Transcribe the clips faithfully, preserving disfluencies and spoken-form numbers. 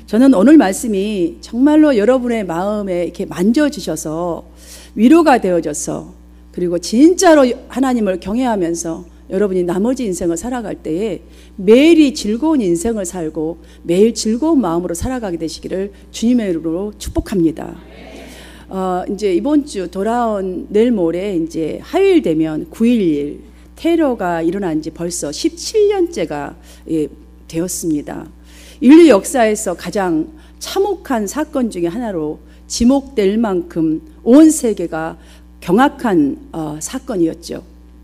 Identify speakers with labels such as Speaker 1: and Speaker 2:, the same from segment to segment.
Speaker 1: 저는 오늘 말씀이 정말로 여러분의 마음에 이렇게 만져주셔서 위로가 되어져서 그리고 진짜로 하나님을 경외하면서 여러분이 나머지 인생을 살아갈 때에 매일이 즐거운 인생을 살고 매일 즐거운 마음으로 살아가게 되시기를 주님의 이름으로 축복합니다. 어, 이제 이번 주 돌아온 내일 모레 이제 화요일 되면 구일일 테러가 일어난 지 벌써 십칠 년째가 예, 되었습니다. 인류 역사에서 가장 참혹한 사건 중에 하나로 지목될 만큼 온 세계가 경악한 어, 사건이었죠.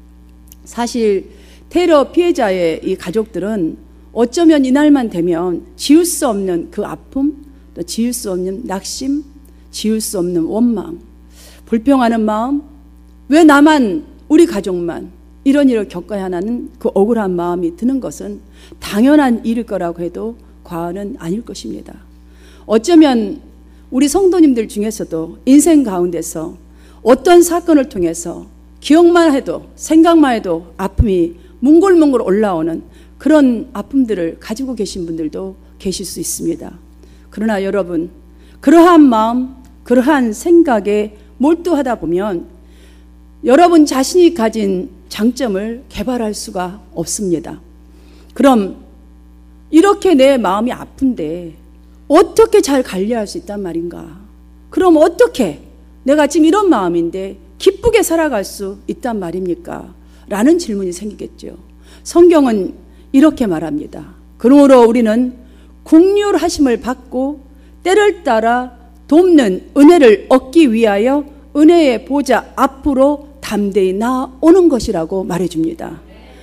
Speaker 1: 사실 테러 피해자의 이 가족들은 어쩌면 이날만 되면 지울 수 없는 그 아픔, 또 지울 수 없는 낙심, 지울 수 없는 원망, 불평하는 마음, 왜 나만, 우리 가족만 이런 일을 겪어야 하는 그 억울한 마음이 드는 것은 당연한 일일 거라고 해도 과언은 아닐 것입니다. 어쩌면 우리 성도님들 중에서도 인생 가운데서 어떤 사건을 통해서 기억만 해도 생각만 해도 아픔이 몽골몽골 올라오는 그런 아픔들을 가지고 계신 분들도 계실 수 있습니다. 그러나 여러분, 그러한 마음, 그러한 생각에 몰두하다 보면 여러분 자신이 가진 장점을 개발할 수가 없습니다. 그럼 이렇게 내 마음이 아픈데 어떻게 잘 관리할 수 있단 말인가? 그럼 어떻게 내가 지금 이런 마음인데 기쁘게 살아갈 수 있단 말입니까? 라는 질문이 생기겠죠. 성경은 이렇게 말합니다. 그러므로 우리는 긍휼하심을 받고 때를 따라 돕는 은혜를 얻기 위하여 은혜의 보좌 앞으로 담대히 나오는 것이라고 말해줍니다.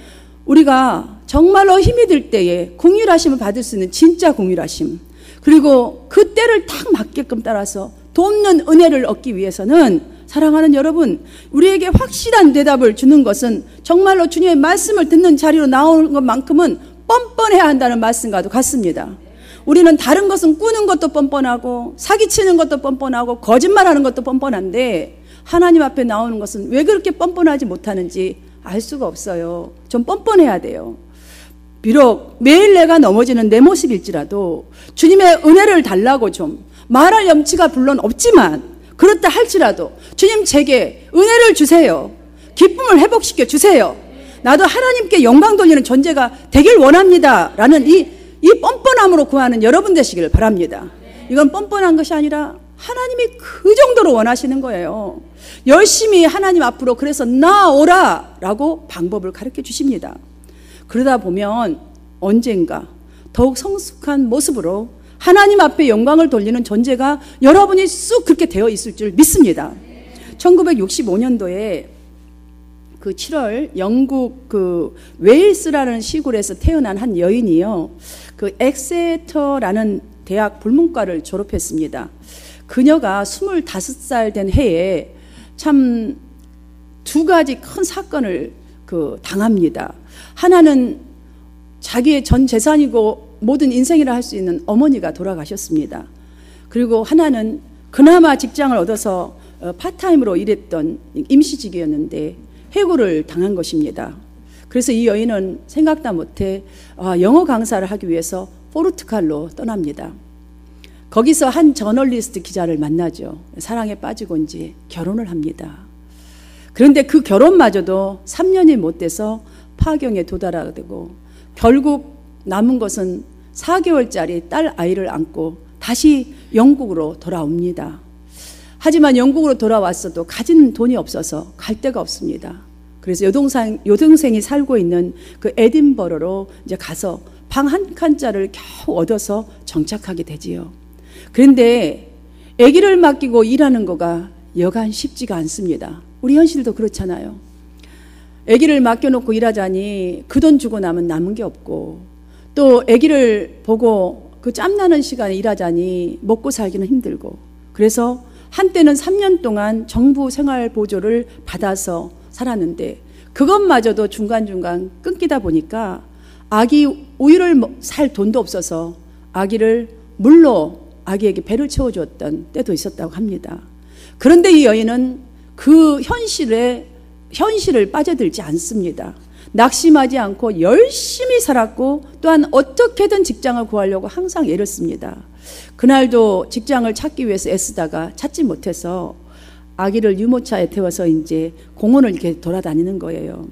Speaker 1: 우리가 정말로 힘이 들 때에 긍휼하심을 받을 수 있는 진짜 긍휼하심, 그리고 그 때를 딱 맞게끔 따라서 돕는 은혜를 얻기 위해서는 사랑하는 여러분, 우리에게 확실한 대답을 주는 것은 정말로 주님의 말씀을 듣는 자리로 나오는 것만큼은 뻔뻔해야 한다는 말씀과도 같습니다. 우리는 다른 것은 꾸는 것도 뻔뻔하고 사기치는 것도 뻔뻔하고 거짓말하는 것도 뻔뻔한데 하나님 앞에 나오는 것은 왜 그렇게 뻔뻔하지 못하는지 알 수가 없어요. 좀 뻔뻔해야 돼요. 비록 매일 내가 넘어지는 내 모습일지라도 주님의 은혜를 달라고 좀 말할 염치가 물론 없지만 그렇다 할지라도 주님 제게 은혜를 주세요. 기쁨을 회복시켜 주세요. 나도 하나님께 영광 돌리는 존재가 되길 원합니다. 라는 이, 이 뻔뻔함으로 구하는 여러분 되시길 바랍니다. 이건 뻔뻔한 것이 아니라 하나님이 그 정도로 원하시는 거예요. 열심히 하나님 앞으로 그래서 나오라 라고 방법을 가르쳐 주십니다. 그러다 보면 언젠가 더욱 성숙한 모습으로 하나님 앞에 영광을 돌리는 존재가 여러분이 쑥 그렇게 되어 있을 줄 믿습니다. 천구백육십오 년도에 그 칠월 영국 그 웨일스라는 시골에서 태어난 한 여인이요. 그 엑세터라는 대학 불문과를 졸업했습니다. 그녀가 스물다섯 살 된 해에 참 두 가지 큰 사건을 그 당합니다. 하나는 자기의 전 재산이고 모든 인생이라 할 수 있는 어머니가 돌아가셨습니다. 그리고 하나는 그나마 직장을 얻어서 파트타임으로 일했던 임시직이었는데 해고를 당한 것입니다. 그래서 이 여인은 생각도 못해 영어 강사를 하기 위해서 포르투갈로 떠납니다. 거기서 한 저널리스트 기자를 만나죠. 사랑에 빠지고 이제 결혼을 합니다. 그런데 그 결혼마저도 삼 년이 못 돼서 파경에 도달하게 되고 결국 남은 것은 사 개월짜리 딸 아이를 안고 다시 영국으로 돌아옵니다. 하지만 영국으로 돌아왔어도 가진 돈이 없어서 갈 데가 없습니다. 그래서 여동생, 여동생이 살고 있는 그 에딘버러로 이제 가서 방 한 칸짜리를 겨우 얻어서 정착하게 되지요. 그런데 아기를 맡기고 일하는 거가 여간 쉽지가 않습니다. 우리 현실도 그렇잖아요. 아기를 맡겨놓고 일하자니 그 돈 주고 나면 남은 게 없고 또 아기를 보고 그 짬나는 시간에 일하자니 먹고 살기는 힘들고 그래서 한때는 삼 년 동안 정부 생활보조를 받아서 살았는데 그것마저도 중간중간 끊기다 보니까 아기 우유를 살 돈도 없어서 아기를 물로 아기에게 배를 채워주었던 때도 있었다고 합니다. 그런데 이 여인은 그 현실에 현실을 빠져들지 않습니다. 낙심하지 않고 열심히 살았고 또한 어떻게든 직장을 구하려고 항상 애를 씁니다. 그날도 직장을 찾기 위해서 애쓰다가 찾지 못해서 아기를 유모차에 태워서 이제 공원을 이렇게 돌아다니는 거예요.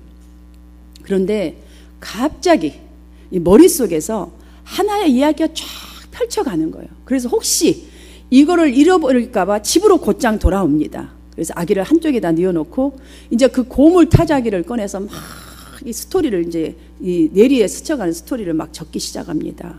Speaker 1: 그런데 갑자기 이 머릿속에서 하나의 이야기가 쫙 펼쳐가는 거예요. 그래서 혹시 이거를 잃어버릴까봐 집으로 곧장 돌아옵니다. 그래서 아기를 한쪽에다 뉘어놓고 이제 그 고물 타자기를 꺼내서 막 이 스토리를 이제 이 내리에 스쳐가는 스토리를 막 적기 시작합니다.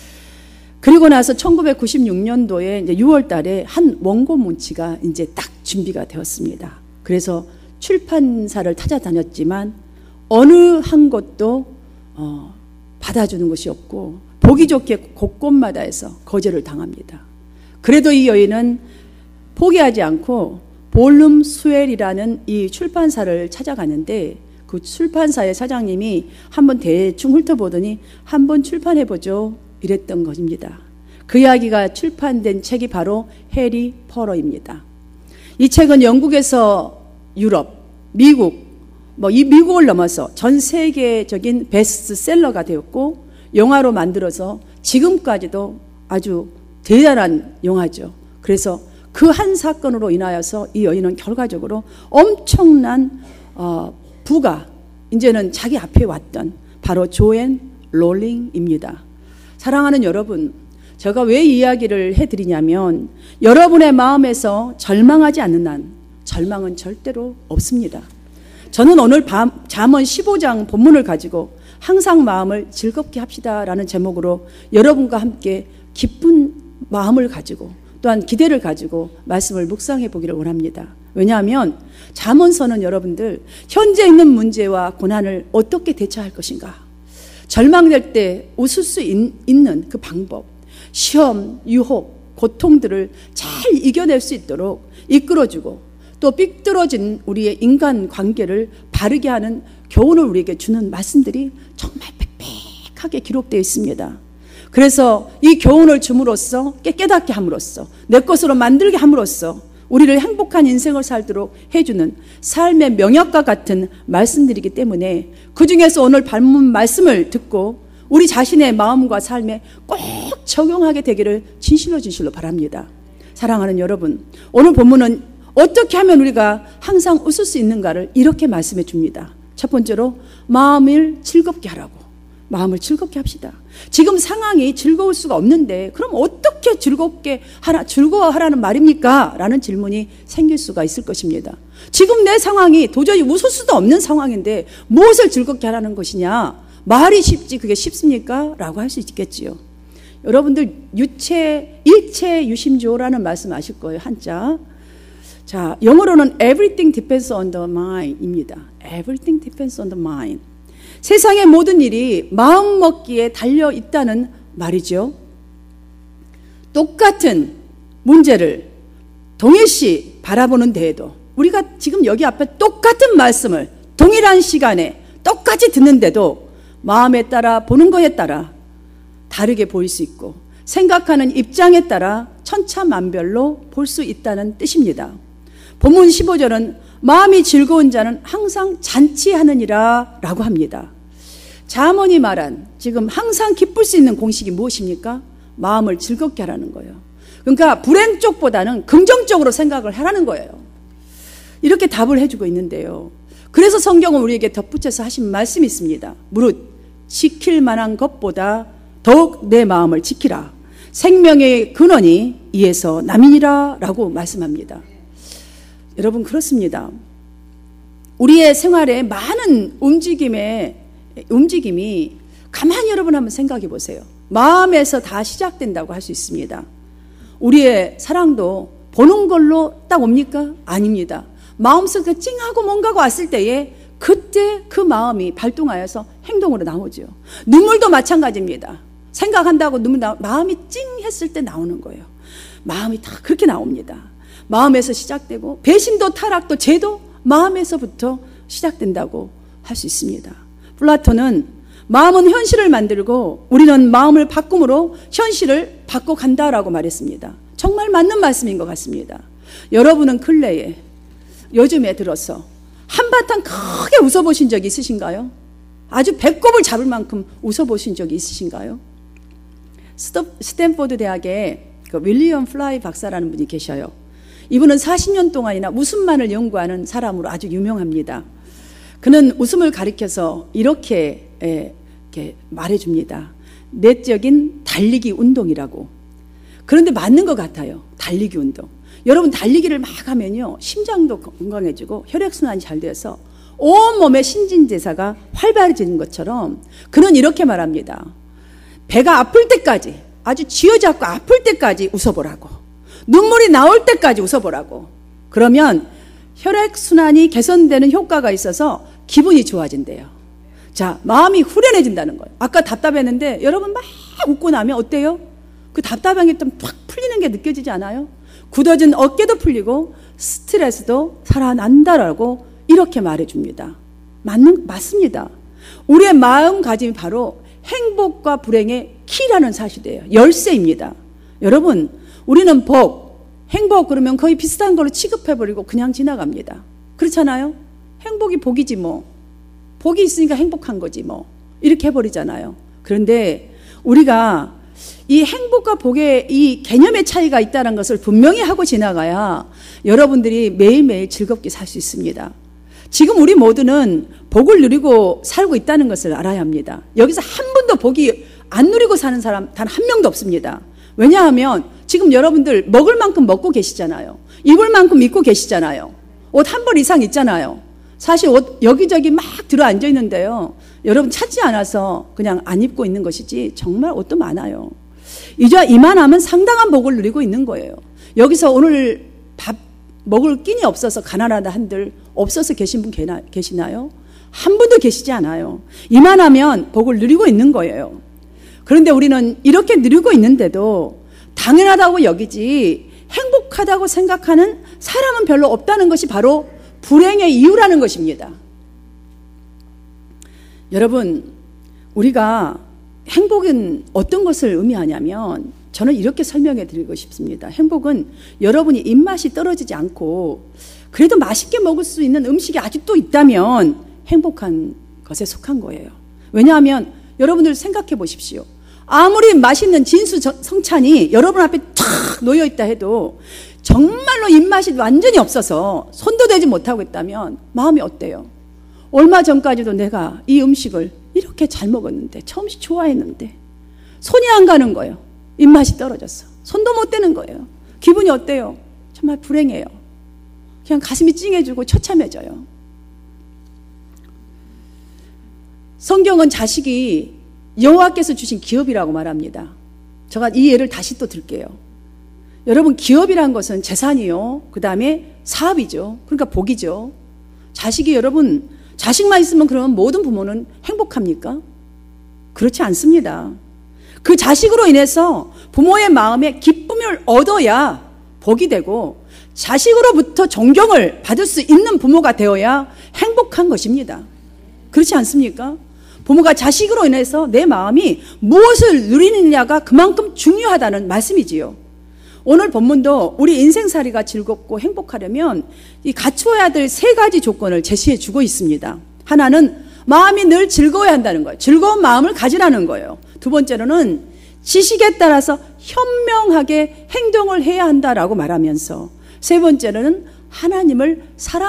Speaker 1: 그리고 나서 천구백구십육 년도에 이제 유월 달에 한 원고 문치가 이제 딱 준비가 되었습니다. 그래서 출판사를 찾아다녔지만 어느 한 곳도 어, 받아주는 것이 없고 보기 좋게 곳곳마다에서 거절을 당합니다. 그래도 이 여인은 포기하지 않고 볼룸 스웰이라는 이 출판사를 찾아가는데 그 출판사의 사장님이 한번 대충 훑어보더니 한번 출판해보죠 이랬던 것입니다. 그 이야기가 출판된 책이 바로 해리 포러입니다. 이 책은 영국에서 유럽, 미국, 뭐 이 미국을 넘어서 전 세계적인 베스트셀러가 되었고 영화로 만들어서 지금까지도 아주 대단한 영화죠. 그래서 그 한 사건으로 인하여서 이 여인은 결과적으로 엄청난 어, 부가 이제는 자기 앞에 왔던 바로 조앤 롤링입니다. 사랑하는 여러분, 제가 왜 이야기를 해드리냐면 여러분의 마음에서 절망하지 않는 한 절망은 절대로 없습니다. 저는 오늘 밤 잠언 십오 장 본문을 가지고 항상 마음을 즐겁게 합시다라는 제목으로 여러분과 함께 기쁜 마음을 가지고 또한 기대를 가지고 말씀을 묵상해 보기를 원합니다. 왜냐하면 잠언서는 여러분들 현재 있는 문제와 고난을 어떻게 대처할 것인가, 절망될 때 웃을 수 있, 있는 그 방법, 시험, 유혹, 고통들을 잘 이겨낼 수 있도록 이끌어주고 또 삐뚤어진 우리의 인간관계를 바르게 하는 교훈을 우리에게 주는 말씀들이 정말 빽빽하게 기록되어 있습니다. 그래서 이 교훈을 줌으로써 깨닫게 함으로써 내 것으로 만들게 함으로써 우리를 행복한 인생을 살도록 해주는 삶의 명약과 같은 말씀들이기 때문에 그중에서 오늘 본문 말씀을 듣고 우리 자신의 마음과 삶에 꼭 적용하게 되기를 진실로 진실로 바랍니다. 사랑하는 여러분, 오늘 본문은 어떻게 하면 우리가 항상 웃을 수 있는가를 이렇게 말씀해 줍니다. 첫 번째로 마음을 즐겁게 하라고. 마음을 즐겁게 합시다. 지금 상황이 즐거울 수가 없는데 그럼 어떻게 즐겁게 하라, 즐거워하라는 말입니까? 라는 질문이 생길 수가 있을 것입니다. 지금 내 상황이 도저히 웃을 수도 없는 상황인데 무엇을 즐겁게 하라는 것이냐? 말이 쉽지 그게 쉽습니까? 라고 할 수 있겠지요. 여러분들 유체, 일체 유심조라는 말씀 아실 거예요. 한자. 자, 영어로는 everything depends on the mind입니다. everything depends on the mind. 세상의 모든 일이 마음먹기에 달려 있다는 말이죠. 똑같은 문제를 동일시 바라보는 데에도 우리가 지금 여기 앞에 똑같은 말씀을 동일한 시간에 똑같이 듣는데도 마음에 따라 보는 거에 따라 다르게 보일 수 있고 생각하는 입장에 따라 천차만별로 볼 수 있다는 뜻입니다. 본문 십오 절은 마음이 즐거운 자는 항상 잔치하느니라 라고 합니다. 잠언이 말한 지금 항상 기쁠 수 있는 공식이 무엇입니까? 마음을 즐겁게 하라는 거예요. 그러니까 불행 쪽보다는 긍정적으로 생각을 하라는 거예요. 이렇게 답을 해주고 있는데요. 그래서 성경은 우리에게 덧붙여서 하신 말씀이 있습니다. 무릇 지킬 만한 것보다 더욱 내 마음을 지키라. 생명의 근원이 이에서 남이니라 라고 말씀합니다. 여러분 그렇습니다. 우리의 생활에 많은 움직임의 움직임이 가만히 여러분 한번 생각해 보세요. 마음에서 다 시작된다고 할 수 있습니다. 우리의 사랑도 보는 걸로 딱 옵니까? 아닙니다. 마음속에 찡하고 뭔가가 왔을 때에 그때 그 마음이 발동하여서 행동으로 나오죠. 눈물도 마찬가지입니다. 생각한다고 눈물 나, 마음이 찡했을 때 나오는 거예요. 마음이 다 그렇게 나옵니다. 마음에서 시작되고 배신도 타락도 죄도 마음에서부터 시작된다고 할 수 있습니다. 플라톤은 마음은 현실을 만들고 우리는 마음을 바꿈으로 현실을 바꿔간다라고 말했습니다. 정말 맞는 말씀인 것 같습니다. 여러분은 근래에 요즘에 들어서 한바탕 크게 웃어보신 적 있으신가요? 아주 배꼽을 잡을 만큼 웃어보신 적이 있으신가요? 스탠포드 대학에 그 윌리엄 플라이 박사라는 분이 계셔요. 이분은 사십 년 동안이나 웃음만을 연구하는 사람으로 아주 유명합니다. 그는 웃음을 가리켜서 이렇게, 에, 이렇게 말해줍니다. 내적인 달리기 운동이라고. 그런데 맞는 것 같아요. 달리기 운동. 여러분 달리기를 막 하면요, 심장도 건강해지고 혈액순환이 잘 돼서 온몸의 신진대사가 활발해지는 것처럼 그는 이렇게 말합니다. 배가 아플 때까지, 아주 쥐어잡고 아플 때까지 웃어보라고. 눈물이 나올 때까지 웃어보라고. 그러면 혈액순환이 개선되는 효과가 있어서 기분이 좋아진대요. 자, 마음이 후련해진다는 거예요. 아까 답답했는데 여러분 막 웃고 나면 어때요? 그 답답한 게 좀 팍 풀리는 게 느껴지지 않아요? 굳어진 어깨도 풀리고 스트레스도 살아난다라고 이렇게 말해줍니다. 맞는, 맞습니다. 우리의 마음가짐이 바로 행복과 불행의 키라는 사실이에요. 열쇠입니다. 여러분, 우리는 복, 행복 그러면 거의 비슷한 걸로 취급해버리고 그냥 지나갑니다. 그렇잖아요? 행복이 복이지 뭐. 복이 있으니까 행복한 거지 뭐. 이렇게 해버리잖아요. 그런데 우리가 이 행복과 복의 이 개념의 차이가 있다는 것을 분명히 하고 지나가야 여러분들이 매일매일 즐겁게 살 수 있습니다. 지금 우리 모두는 복을 누리고 살고 있다는 것을 알아야 합니다. 여기서 한 번도 복이 안 누리고 사는 사람 단 한 명도 없습니다. 왜냐하면 지금 여러분들 먹을 만큼 먹고 계시잖아요. 입을 만큼 입고 계시잖아요. 옷 한 벌 이상 있잖아요. 사실 옷 여기저기 막 들어앉아 있는데요, 여러분 찾지 않아서 그냥 안 입고 있는 것이지 정말 옷도 많아요. 이제 이만하면 상당한 복을 누리고 있는 거예요. 여기서 오늘 밥 먹을 끼니 없어서 가난하다 한들 없어서 계신 분 계시나요? 한 분도 계시지 않아요. 이만하면 복을 누리고 있는 거예요. 그런데 우리는 이렇게 누리고 있는데도 당연하다고 여기지 행복하다고 생각하는 사람은 별로 없다는 것이 바로 불행의 이유라는 것입니다. 여러분, 우리가 행복은 어떤 것을 의미하냐면 저는 이렇게 설명해 드리고 싶습니다. 행복은 여러분이 입맛이 떨어지지 않고 그래도 맛있게 먹을 수 있는 음식이 아직도 있다면 행복한 것에 속한 거예요. 왜냐하면 여러분들 생각해 보십시오. 아무리 맛있는 진수 성찬이 여러분 앞에 탁 놓여 있다 해도 정말로 입맛이 완전히 없어서 손도 대지 못하고 있다면 마음이 어때요? 얼마 전까지도 내가 이 음식을 이렇게 잘 먹었는데, 처음시 좋아했는데 손이 안 가는 거예요. 입맛이 떨어졌어. 손도 못 대는 거예요. 기분이 어때요? 정말 불행해요. 그냥 가슴이 찡해지고 처참해져요. 성경은 자식이 여호와께서 주신 기업이라고 말합니다. 제가 이 예를 다시 또 들게요. 여러분, 기업이란 것은 재산이요, 그 다음에 사업이죠. 그러니까 복이죠. 자식이, 여러분 자식만 있으면 그러면 모든 부모는 행복합니까? 그렇지 않습니다. 그 자식으로 인해서 부모의 마음에 기쁨을 얻어야 복이 되고 자식으로부터 존경을 받을 수 있는 부모가 되어야 행복한 것입니다. 그렇지 않습니까? 부모가 자식으로 인해서 내 마음이 무엇을 누리느냐가 그만큼 중요하다는 말씀이지요. 오늘 본문도 우리 인생살이가 즐겁고 행복하려면 이 갖추어야 될 세 가지 조건을 제시해 주고 있습니다. 하나는 마음이 늘 즐거워야 한다는 거예요. 즐거운 마음을 가지라는 거예요. 두 번째로는 지식에 따라서 현명하게 행동을 해야 한다라고 말하면서, 세 번째로는 하나님을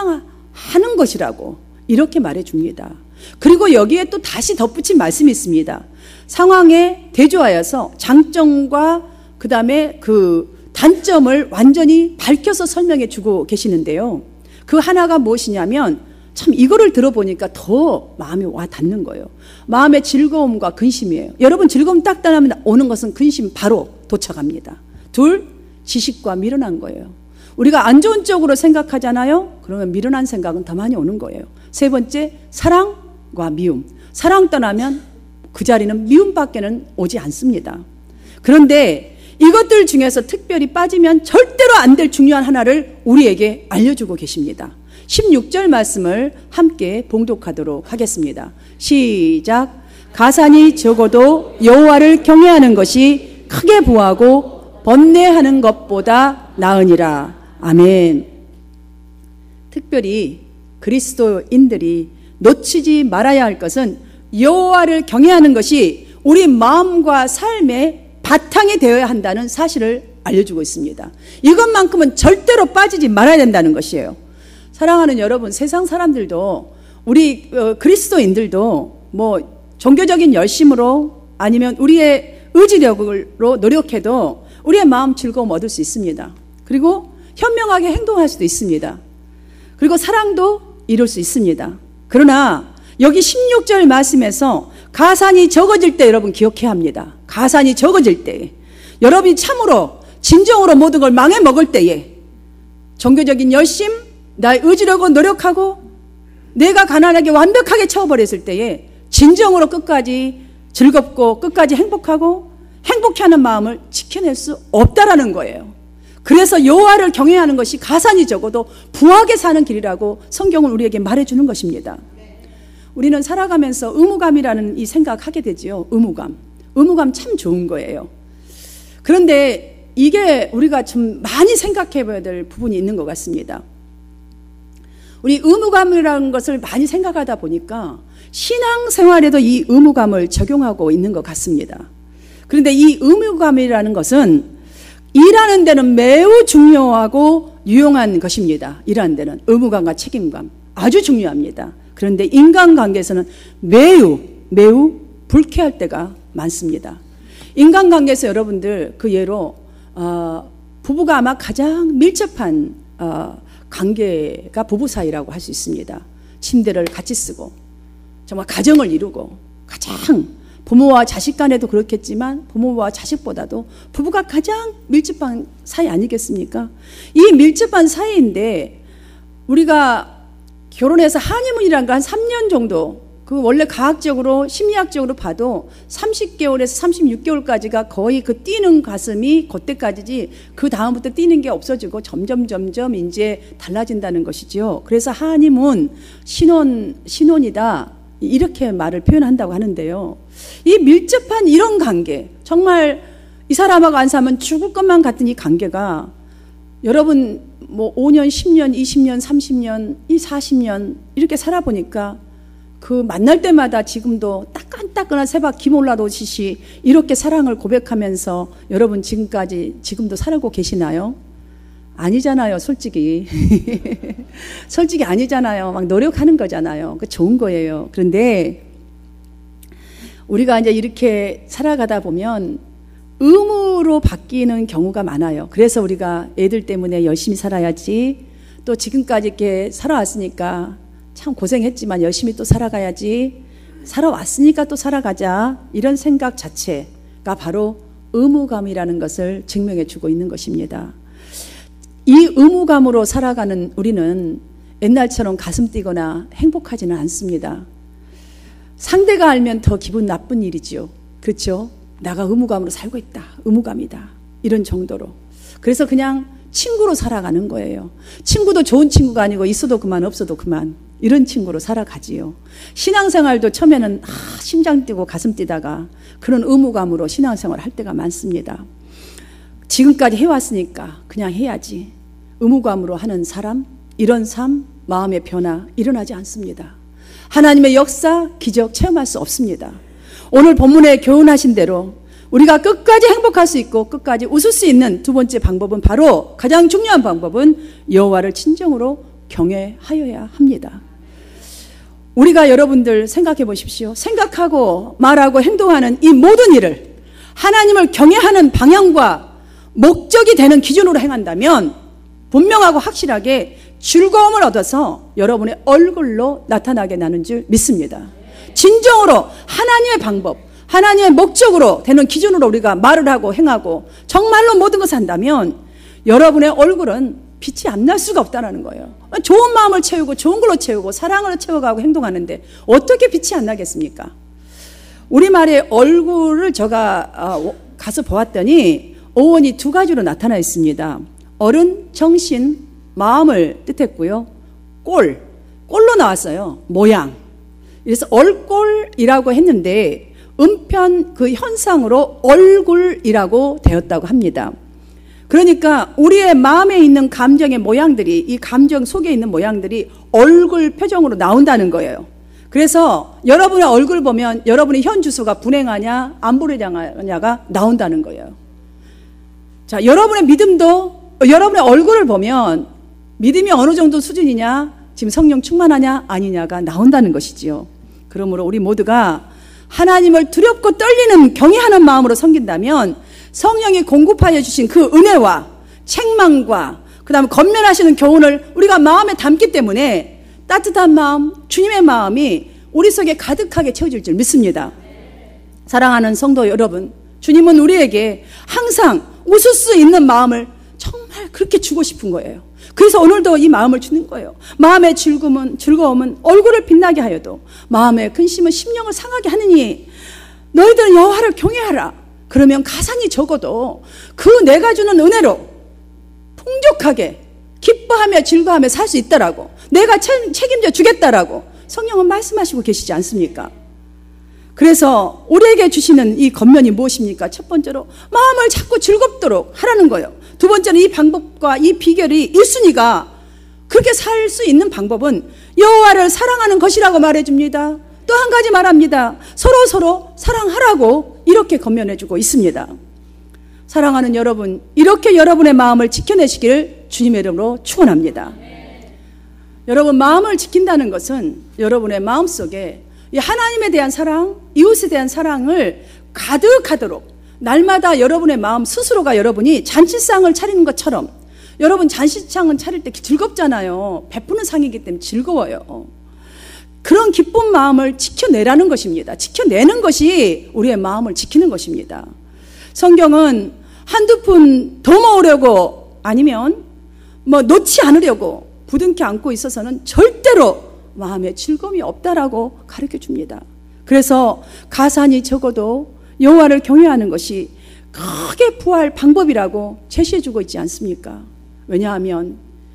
Speaker 1: 사랑하는 것이라고 이렇게 말해줍니다. 그리고 여기에 또 다시 덧붙인 말씀이 있습니다. 상황에 대조하여서 장점과 그 다음에 그 단점을 완전히 밝혀서 설명해 주고 계시는데요. 그 하나가 무엇이냐면, 참 이거를 들어보니까 더 마음이 와 닿는 거예요. 마음의 즐거움과 근심이에요. 여러분, 즐거움 딱 따라하면 오는 것은 근심 바로 도착합니다. 둘, 지식과 미련한 거예요. 우리가 안 좋은 쪽으로 생각하잖아요. 그러면 미련한 생각은 더 많이 오는 거예요. 세 번째, 사랑과 미움. 사랑 떠나면 그 자리는 미움밖에는 오지 않습니다. 그런데 이것들 중에서 특별히 빠지면 절대로 안 될 중요한 하나를 우리에게 알려주고 계십니다. 십육 절 말씀을 함께 봉독하도록 하겠습니다. 시작. 가산이 적어도 여호와를 경외하는 것이 크게 부하고 번뇌하는 것보다 나으니라. 아멘. 특별히 그리스도인들이 놓치지 말아야 할 것은 여호와를 경외하는 것이 우리 마음과 삶의 바탕이 되어야 한다는 사실을 알려주고 있습니다. 이것만큼은 절대로 빠지지 말아야 된다는 것이에요. 사랑하는 여러분, 세상 사람들도 우리 그리스도인들도 뭐 종교적인 열심으로 아니면 우리의 의지력으로 노력해도 우리의 마음 즐거움 얻을 수 있습니다. 그리고 현명하게 행동할 수도 있습니다. 그리고 사랑도 이룰 수 있습니다. 그러나 여기 십육 절 말씀에서 가산이 적어질 때 여러분 기억해야 합니다. 가산이 적어질 때 여러분이 참으로 진정으로 모든 걸 망해 먹을 때에 종교적인 열심, 나의 의지력으로 노력하고 내가 가난하게 완벽하게 채워버렸을 때에 진정으로 끝까지 즐겁고 끝까지 행복하고 행복해하는 마음을 지켜낼 수 없다라는 거예요. 그래서 여호와를 경외하는 것이 가산이 적어도 부하게 사는 길이라고 성경은 우리에게 말해주는 것입니다. 우리는 살아가면서 의무감이라는 이 생각하게 되지요. 의무감. 의무감 참 좋은 거예요. 그런데 이게 우리가 좀 많이 생각해 봐야 될 부분이 있는 것 같습니다. 우리 의무감이라는 것을 많이 생각하다 보니까 신앙생활에도 이 의무감을 적용하고 있는 것 같습니다. 그런데 이 의무감이라는 것은 일하는 데는 매우 중요하고 유용한 것입니다. 일하는 데는 의무감과 책임감 아주 중요합니다. 그런데 인간관계에서는 매우 매우 불쾌할 때가 많습니다. 인간관계에서 여러분들 그 예로 어, 부부가 아마 가장 밀접한 어, 관계가 부부 사이라고 할 수 있습니다. 침대를 같이 쓰고 정말 가정을 이루고 가장 부모와 자식 간에도 그렇겠지만 부모와 자식보다도 부부가 가장 밀접한 사이 아니겠습니까? 이 밀접한 사이인데 우리가 결혼해서 하니문이라는 거 한 삼 년 정도, 그 원래 과학적으로 심리학적으로 봐도 삼십 개월에서 삼십육 개월까지가 거의 그 뛰는 가슴이 그때까지지 그 다음부터 뛰는 게 없어지고 점점 점점 이제 달라진다는 것이죠. 그래서 하니문 신혼 신혼이다 이렇게 말을 표현한다고 하는데요. 이 밀접한 이런 관계, 정말 이 사람하고 안 사면 죽을 것만 같은 이 관계가 여러분 뭐 오 년, 십 년, 이십 년, 삼십 년, 이 사십 년 이렇게 살아보니까 그 만날 때마다 지금도 따끈따끈한 새벽 김 올라오듯이 이렇게 사랑을 고백하면서 여러분 지금까지 지금도 살고 계시나요? 아니잖아요, 솔직히. 솔직히 아니잖아요. 막 노력하는 거잖아요. 그 좋은 거예요. 그런데 우리가 이제 이렇게 살아가다 보면 의무로 바뀌는 경우가 많아요. 그래서 우리가 애들 때문에 열심히 살아야지, 또 지금까지 이렇게 살아왔으니까 참 고생했지만 열심히 또 살아가야지, 살아왔으니까 또 살아가자, 이런 생각 자체가 바로 의무감이라는 것을 증명해 주고 있는 것입니다. 이 의무감으로 살아가는 우리는 옛날처럼 가슴 뛰거나 행복하지는 않습니다. 상대가 알면 더 기분 나쁜 일이지요. 그렇죠? 내가 의무감으로 살고 있다, 의무감이다, 이런 정도로. 그래서 그냥 친구로 살아가는 거예요. 친구도 좋은 친구가 아니고 있어도 그만 없어도 그만, 이런 친구로 살아가지요. 신앙생활도 처음에는 아, 심장 뛰고 가슴 뛰다가 그런 의무감으로 신앙생활을 할 때가 많습니다. 지금까지 해왔으니까 그냥 해야지, 의무감으로 하는 사람, 이런 삶, 마음의 변화 일어나지 않습니다. 하나님의 역사, 기적 체험할 수 없습니다. 오늘 본문에 교훈하신 대로 우리가 끝까지 행복할 수 있고 끝까지 웃을 수 있는 두 번째 방법은, 바로 가장 중요한 방법은 여호와를 진정으로 경외하여야 합니다. 우리가 여러분들 생각해 보십시오. 생각하고 말하고 행동하는 이 모든 일을 하나님을 경외하는 방향과 목적이 되는 기준으로 행한다면 분명하고 확실하게 즐거움을 얻어서 여러분의 얼굴로 나타나게 나는 줄 믿습니다. 진정으로 하나님의 방법, 하나님의 목적으로 되는 기준으로 우리가 말을 하고 행하고 정말로 모든 것을 한다면 여러분의 얼굴은 빛이 안 날 수가 없다는 거예요. 좋은 마음을 채우고 좋은 걸로 채우고 사랑으로 채워가고 행동하는데 어떻게 빛이 안 나겠습니까? 우리말의 얼굴을 제가 가서 보았더니 어원이 두 가지로 나타나 있습니다. 어른, 정신, 마음을 뜻했고요. 꼴, 꼴로 나왔어요. 모양. 그래서 얼꼴이라고 했는데 은편 그 현상으로 얼굴이라고 되었다고 합니다. 그러니까 우리의 마음에 있는 감정의 모양들이, 이 감정 속에 있는 모양들이 얼굴 표정으로 나온다는 거예요. 그래서 여러분의 얼굴 보면 여러분의 현 주소가 불행하냐 안 불행하냐가 나온다는 거예요. 자, 여러분의 믿음도 여러분의 얼굴을 보면 믿음이 어느 정도 수준이냐, 지금 성령 충만하냐 아니냐가 나온다는 것이지요. 그러므로 우리 모두가 하나님을 두렵고 떨리는 경외하는 마음으로 섬긴다면 성령이 공급하여 주신 그 은혜와 책망과 그 다음에 권면하시는 교훈을 우리가 마음에 담기 때문에 따뜻한 마음, 주님의 마음이 우리 속에 가득하게 채워질 줄 믿습니다. 사랑하는 성도 여러분, 주님은 우리에게 항상 웃을 수 있는 마음을 정말 그렇게 주고 싶은 거예요. 그래서 오늘도 이 마음을 주는 거예요. 마음의 즐거움은, 즐거움은 얼굴을 빛나게 하여도 마음의 근심은 심령을 상하게 하느니 너희들은 여호와를 경외하라. 그러면 가산이 적어도 그 내가 주는 은혜로 풍족하게 기뻐하며 즐거워하며 살 수 있다라고, 내가 책임져 주겠다라고 성령은 말씀하시고 계시지 않습니까? 그래서 우리에게 주시는 이 권면이 무엇입니까? 첫 번째로 마음을 자꾸 즐겁도록 하라는 거예요. 두 번째는 이 방법과 이 비결이 일 순위가 그렇게 살 수 있는 방법은 여호와를 사랑하는 것이라고 말해줍니다. 또 한 가지 말합니다. 서로 서로 사랑하라고 이렇게 권면해주고 있습니다. 사랑하는 여러분, 이렇게 여러분의 마음을 지켜내시기를 주님의 이름으로 축원합니다. 여러분, 마음을 지킨다는 것은 여러분의 마음속에 하나님에 대한 사랑, 이웃에 대한 사랑을 가득하도록 날마다 여러분의 마음 스스로가 여러분이 잔치상을 차리는 것처럼, 여러분 잔치상은 차릴 때 즐겁잖아요. 베푸는 상이기 때문에 즐거워요. 그런 기쁜 마음을 지켜내라는 것입니다. 지켜내는 것이 우리의 마음을 지키는 것입니다. 성경은 한두 푼 더 모으려고 아니면 뭐 놓지 않으려고 부둥켜 안고 있어서는 절대로 마음에 즐거움이 없다라고 가르쳐 줍니다. 그래서 가산이 적어도 여호와를 경외하는 것이 크게 부할 방법이라고 제시해 주고 있지 않습니까? 왜냐하면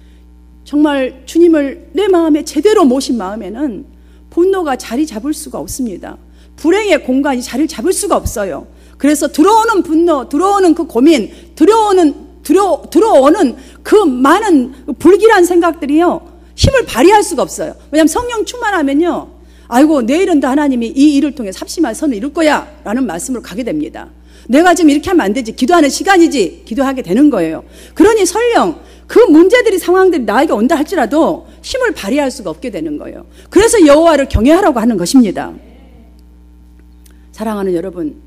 Speaker 1: 정말 주님을 내 마음에 제대로 모신 마음에는 분노가 자리 잡을 수가 없습니다. 불행의 공간이 자리를 잡을 수가 없어요. 그래서 들어오는 분노, 들어오는 그 고민, 들어오는 들어, 들어오는 그 많은 불길한 생각들이요, 힘을 발휘할 수가 없어요. 왜냐하면 성령 충만하면요, 아이고 내일은 다 하나님이 이 일을 통해 삽심한 선을 이룰 거야 라는 말씀으로 가게 됩니다. 내가 지금 이렇게 하면 안 되지, 기도하는 시간이지, 기도하게 되는 거예요. 그러니 설령 그 문제들이, 상황들이 나에게 온다 할지라도 힘을 발휘할 수가 없게 되는 거예요. 그래서 여호와를 경외하라고 하는 것입니다. 사랑하는 여러분,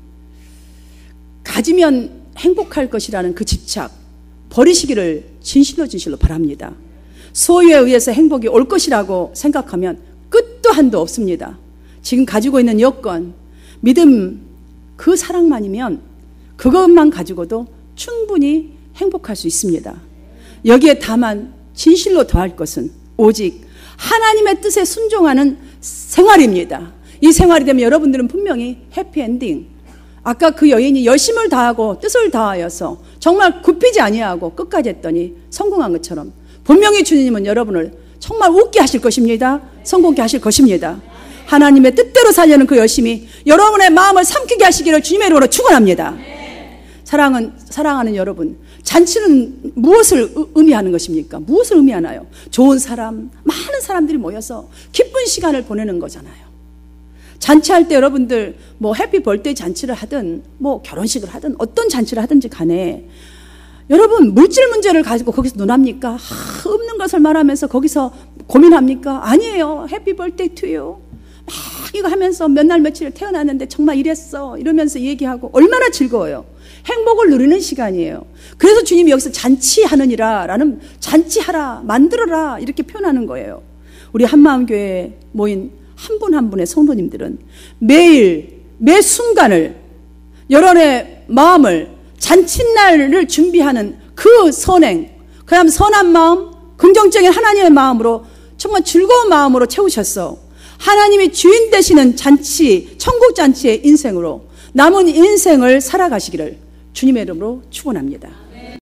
Speaker 1: 가지면 행복할 것이라는 그 집착 버리시기를 진실로 진실로 바랍니다. 소유에 의해서 행복이 올 것이라고 생각하면 끝도 한도 없습니다. 지금 가지고 있는 여건, 믿음, 그 사랑만이면 그것만 가지고도 충분히 행복할 수 있습니다. 여기에 다만 진실로 더할 것은 오직 하나님의 뜻에 순종하는 생활입니다. 이 생활이 되면 여러분들은 분명히 해피엔딩, 아까 그 여인이 열심을 다하고 뜻을 다하여서 정말 굽히지 아니하고 끝까지 했더니 성공한 것처럼 분명히 주님은 여러분을 정말 웃게 하실 것입니다. 성공케 하실 것입니다. 하나님의 뜻대로 살려는 그 열심이 여러분의 마음을 삼키게 하시기를 주님의 이름으로 축원합니다. 사랑은, 사랑하는 여러분, 잔치는 무엇을 의미하는 것입니까? 무엇을 의미하나요? 좋은 사람, 많은 사람들이 모여서 기쁜 시간을 보내는 거잖아요. 잔치할 때 여러분들 뭐 해피 벌데이 잔치를 하든 뭐 결혼식을 하든 어떤 잔치를 하든지 간에 여러분 물질 문제를 가지고 거기서 논합니까? 하, 없는 것을 말하면서 거기서 고민합니까? 아니에요. 해피 벌데이 투유 막 이거 하면서 몇 날 며칠 태어났는데 정말 이랬어 이러면서 얘기하고 얼마나 즐거워요. 행복을 누리는 시간이에요. 그래서 주님이 여기서 잔치하느니라 라는, 잔치하라, 만들어라 이렇게 표현하는 거예요. 우리 한마음교회에 모인 한 분 한 분의 성도님들은 매일 매 순간을 여러분의 마음을 잔칫날을 준비하는 그 선행, 그 다음 선한 마음, 긍정적인 하나님의 마음으로 정말 즐거운 마음으로 채우셨어. 하나님이 주인 되시는 잔치, 천국 잔치의 인생으로 남은 인생을 살아가시기를 주님의 이름으로 축원합니다.